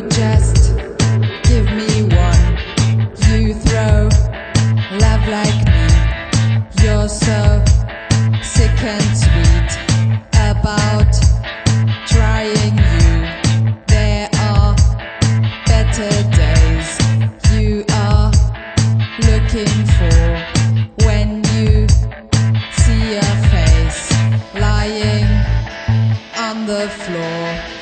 Just give me one. You throw love like me. You're so sick and sweet about trying you. There are better days you are looking for when you see your face lying on the floor.